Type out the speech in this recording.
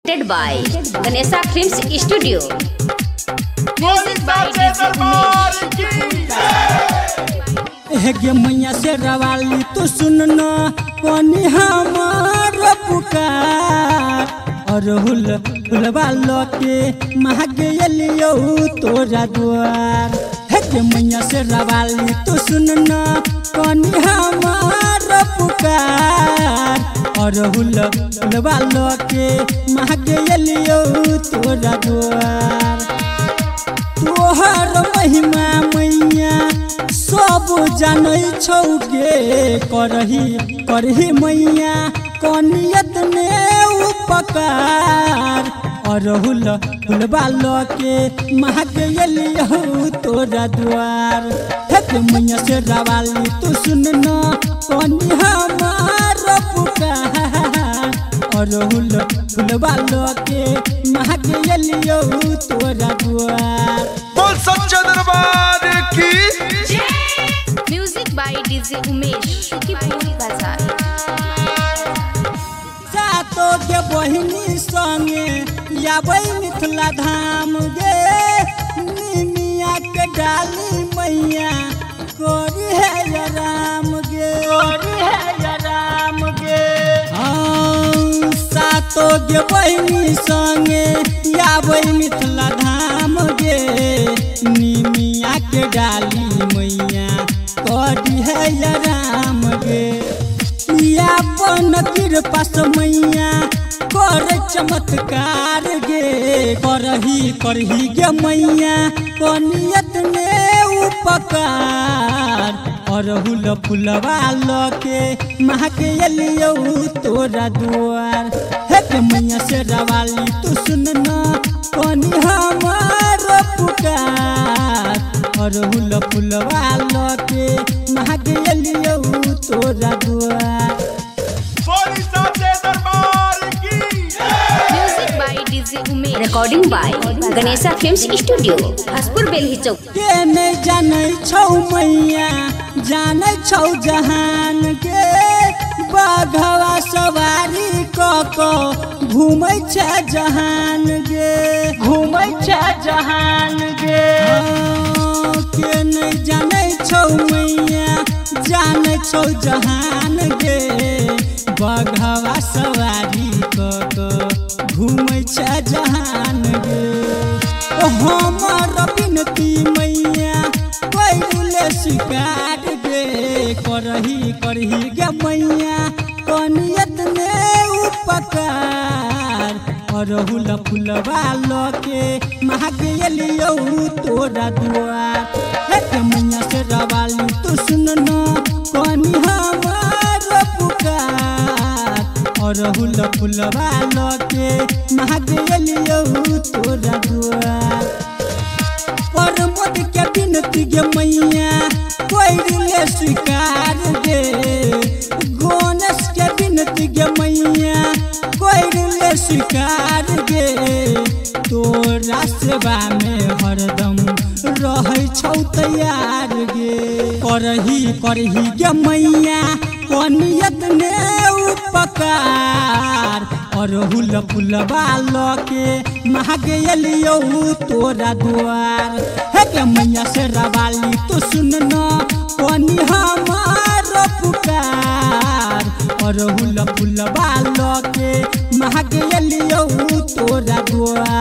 Presented by Ganesha Films Studio. Music by DJ गे मैया से रवाली तो सुनना कोनी हमार पुकार और हुलवा के महगे लियो तोरा द्वार। गे मैया से रवाली तो सुनना कोनी हमार पुकार और हुलवा के महगे लियो तोरा द्वार। तोहर महिमा मैया सब जानै छौ गे करही मैया कनियत ने उपकार और हुलवा के महगे लियो तोरा द्वार। हे मैया से रवाली तू सुनना कनी हमार पुकार और हुलवा के महगे लियो तोरा द्वार। बोल सच्चा दरबार की। Music by DJ Umesh, Shukipur Bazaar. सातो गे बहिनी संगे याबै मिथिला धाम गे निमिया के डाली मैया कोरी है या राम गे सातो गे बहिनी संगे याबै मिथिला धाम गे निमिया के डाली मैया कोरी है या राम गे। अपन कृपा से मैया कर चमत्कार गे करही गे मैया कनियत ने उपकार और फुलवा के महके लियो तोरा द्वार। हे मैया से रवाली तू सुनना कनी हमार पुकार और फुलवा के महके लियो तोरा द्वार। Music by DJ Umesh. Recording by Ganesha Films Studio, Haspur Belhi Chowk. के नहीं जानै छौ मैया जानै छौ जहान के बाघवा सवारी क घूमै छै जहान गे के नहीं जानै छौ मैया जानै छौ जहान गे बाघवा सवारी क घूमै छै जहान गे। हमर बिनती मैया कैले शिकार गे करही गे मैया कनियत ने उपकार और फुलवा के महगे लियो तोरा द्वार। हे मैया से रवाली तू सुनना कनी हमार पुकार और फुलवा के महगे लियो तोरा द्वार। परमोद के बिनती गे मैया कैले स्वीकार गे गणेश के बिनती गे मैया कैले स्वीकार गे तोरा सेवा में हरदम रहै छौ तैयार गे करही गे मैया कनियत ने उपकार और फुलवा के महगे लियो तोरा द्वार। हे गे मैया से रवाली तू सुनना कनी हमार पुकार और फुलवा के महगे लियो तोरा द्वार।